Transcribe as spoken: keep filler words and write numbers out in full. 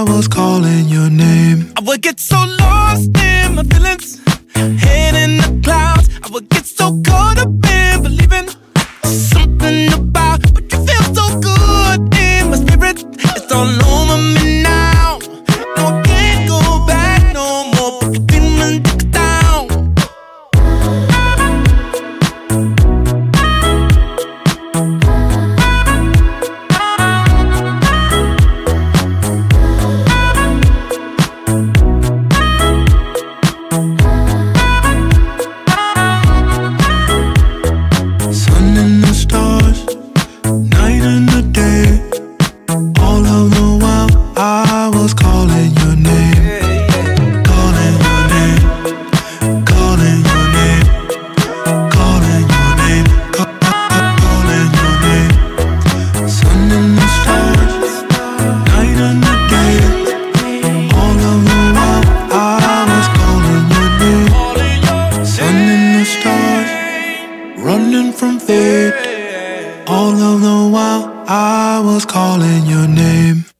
was calling your name. I would get so lost in my feelings, head in the clouds. I would get so caught up in believing something about but you feel so good in my spirit. It's all over me now. No, I can't go back no more. Put the feeling down. Sun and the stars, night and the day. All of the while I was calling your name. Calling your name. Calling your name. Calling your name. Ca- ca- ca- Calling your name. Sun and the stars, night and the day. All of the while I was calling your name. Sun and the stars, running from fate. All of the while I was calling your name.